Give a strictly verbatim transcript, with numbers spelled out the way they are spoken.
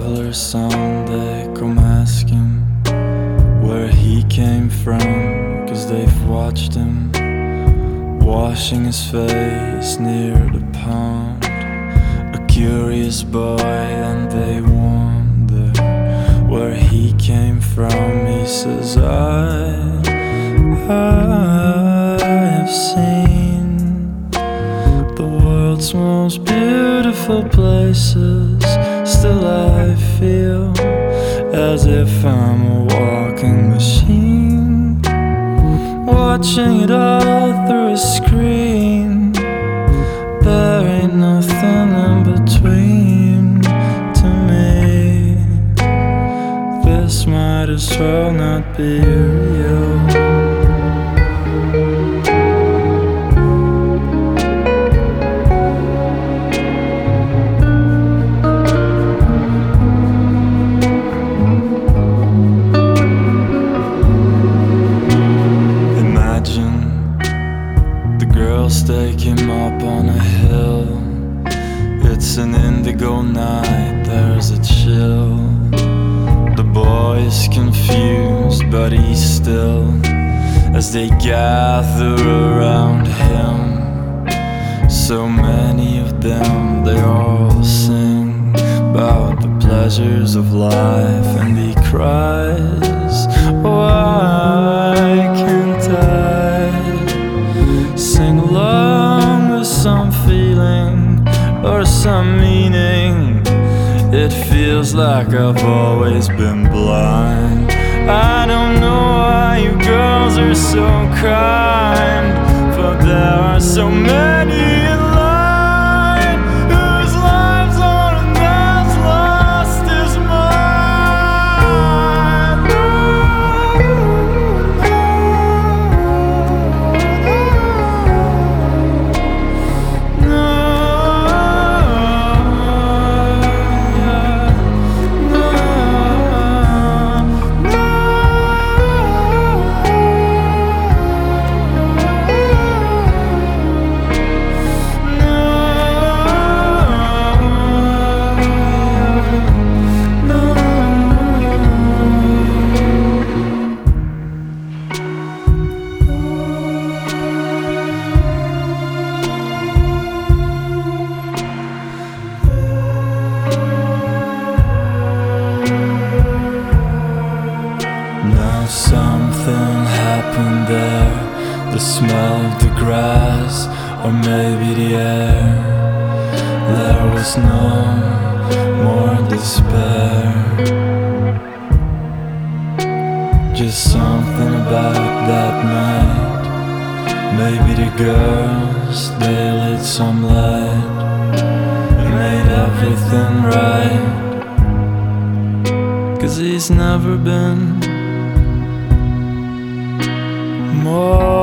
popular song, they come ask him where he came from, 'cause they've watched him washing his face near the pond. A curious boy, and they wonder where he came from. He says, I, I have seen the world's most beautiful places. Still I feel as if I'm a walking machine, watching it all through a screen. There ain't nothing in between to me. This might as well not be real. Take him up on a hill. It's an indigo night, there's a chill. The boy is confused, but he's still. As they gather around him, so many of them, they all sing about the pleasures of life. And he cries, why can't I sing along with some feeling or some meaning? It feels like I've always been blind. I don't know why you girls are so kind, but there are so many in line whose lives are as lost as mine. Something happened there, the smell of the grass, or maybe the air. There was no more despair, just something about that night. Maybe the girls, they lit some light and made everything right. 'Cause he's never been more